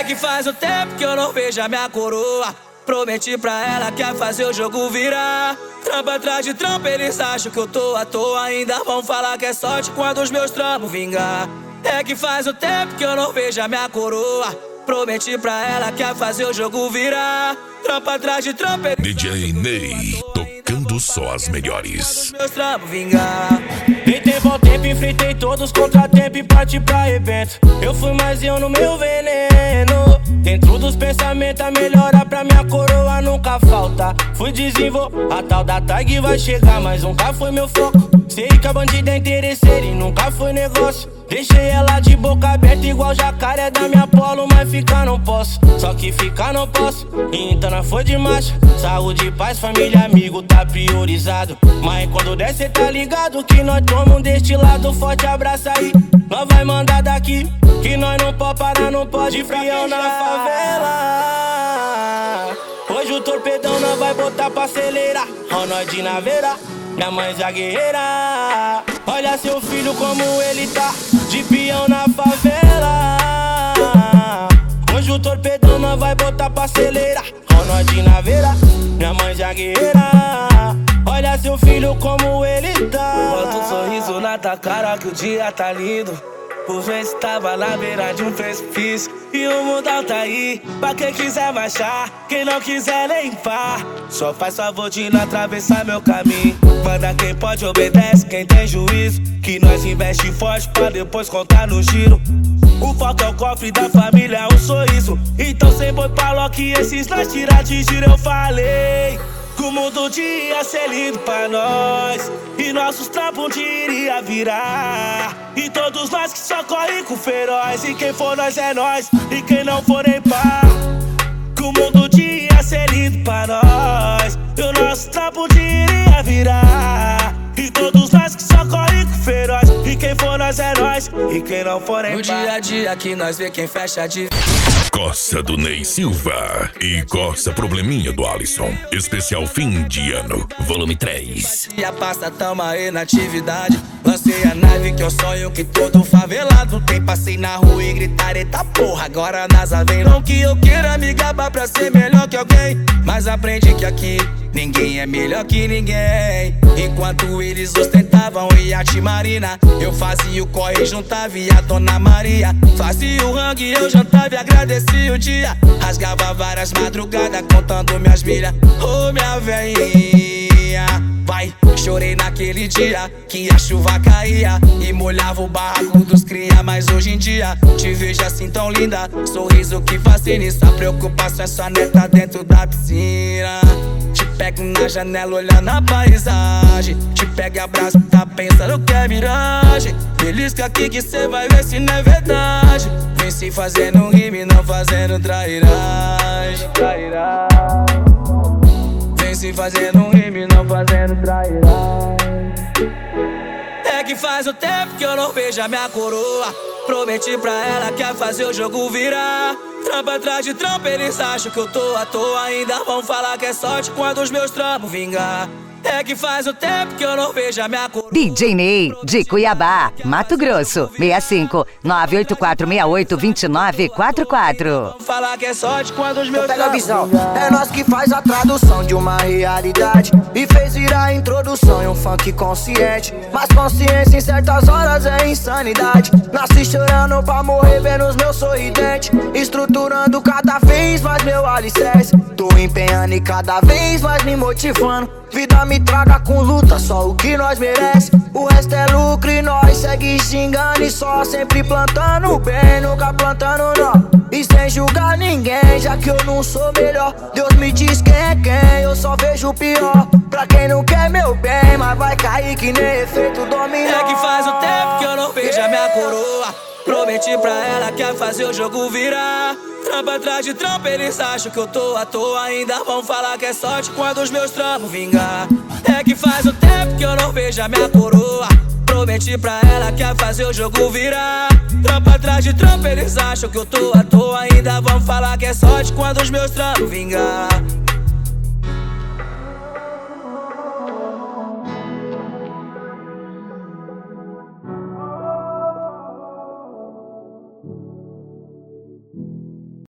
que faz um tempo que eu não vejo a minha coroa. Prometi pra ela que ia fazer o jogo virar. Trampa atrás de trampa, eles acham que eu tô à toa. Ainda vão falar que é sorte quando os meus trampos vingar. É que faz um tempo que eu não vejo a minha coroa. Prometi pra ela que ia fazer o jogo virar. Trampa atrás de trampa, DJ Ney, tocando só as melhores. meus trampos vingar. Deitei bom tempo, enfrentei todos os contratempos e parti pra evento. Eu fui mais eu no meu veneno. Dentro dos pensamentos a melhora pra minha coroa nunca falta. Fui desenvolver, a tal da tag vai chegar, mas nunca foi meu foco. Sei que a bandida é interesseira e nunca foi negócio. Deixei ela de boca aberta igual jacaré da minha polo, mas ficar não posso. Só que ficar não posso, então não foi de marcha. Saúde, paz, família, amigo, tá priorizado. Mas quando der cê tá ligado que nós tomamos deste lado. Forte abraço aí, nós vai mandar daqui. Que nós não pode parar, não pode frião na favela. Hoje o torpedão nós vai botar pra acelerar. Ó nós de naveira, minha mãe já guerreira. Olha seu filho como ele tá, de peão na favela. Hoje o torpedão nós vai botar pra acelerar. Ó nós de naveira, minha mãe já guerreira. Olha seu filho como ele tá. Bota um sorriso na tua cara que o dia tá lindo. Por vezes tava na beira de um precipício e o mundão tá aí pra quem quiser marchar. Quem não quiser nem pá, só faz favor de não atravessar meu caminho. Manda quem pode, obedece quem tem juízo. Que nós investe forte pra depois contar no giro. O foco é o cofre da família, um sorriso. Então sem boi pra Loki, esses nós tirar de giro. Eu falei que o mundo ia ser lindo pra nós e nossos trampos um dia iria virar. E todos nós que só correm com feroz. E quem for nós é nós, e quem não for nem pá. Que o mundo ia ser lindo pra nós e o nosso trampo um dia iria virar. E todos nós que só correm com feroz. E quem for nós é nós, e quem não for nem pá. No dia a dia que nós vê quem fecha de Coça do Ney Silva e Coça Probleminha do Alisson. Especial fim de ano, volume 3. E a pasta tamo aí na atividade. Lancei a nave que eu sonho que todo favelado tem. Passei na rua e gritar, eita porra, agora a NASA vem. Não que eu queira me gabar pra ser melhor que alguém, mas aprendi que aqui ninguém é melhor que ninguém. Enquanto eles ostentavam iate marina, eu fazia o corre, juntava e a Dona Maria. Fazia o rangue, eu jantava e agradecia o dia. Rasgava várias madrugadas contando minhas milhas. Ô minha veinha, vai, chorei naquele dia que a chuva caía e molhava o barraco dos cria. Mas hoje em dia te vejo assim tão linda, sorriso que fascina. E sua preocupação é sua neta dentro da piscina. Te pego na janela olhando a paisagem. Te pego e abraço, tá pensando que é miragem. Belisca aqui que cê vai ver se não é verdade. Vem se fazendo rime, não fazendo trairagem. Vem se fazendo rime, não fazendo trairagem. É que faz um tempo que eu não vejo a minha coroa. Prometi pra ela que ia fazer o jogo virar. Trampa atrás de trampa, eles acham que eu tô à toa. Ainda vão falar que é sorte quando os meus trampos vingar. É que faz um tempo que eu não vejo a minha coroa. DJ Ney, de Cuiabá, Mato Grosso, 65 98468 2944. Falar que é sorte quando os meus Pega a trampos visão, vingar. é nós que faz a tradução de uma realidade e fez virar a introdução em um funk consciente. Mas consciência em certas horas é insanidade. Nasci chorando pra morrer vendo os meus sorridentes, estruturando cada vez mais meu alicerce. Tô empenhando e cada vez mais me motivando. Vida me traga com luta, só o que nós merece. O resto é lucro e nós segue xingando e só sempre plantando bem, nunca plantando não. E sem julgar ninguém, já que eu não sou melhor. Deus me diz quem é quem, eu só vejo o pior. Pra quem não quer meu bem, mas vai cair que nem efeito dominó. É que faz um tempo que eu não vejo a minha coroa. Prometi pra ela que ia fazer o jogo virar. Trampa atrás de trampa, eles acham que eu tô à toa. Ainda vão falar que é sorte quando os meus trampos vingar. É que faz um tempo que eu não vejo a minha coroa. Prometi pra ela que ia fazer o jogo virar. Trampa atrás de trampa, eles acham que eu tô à toa. Ainda vão falar que é sorte quando os meus trampos vingar.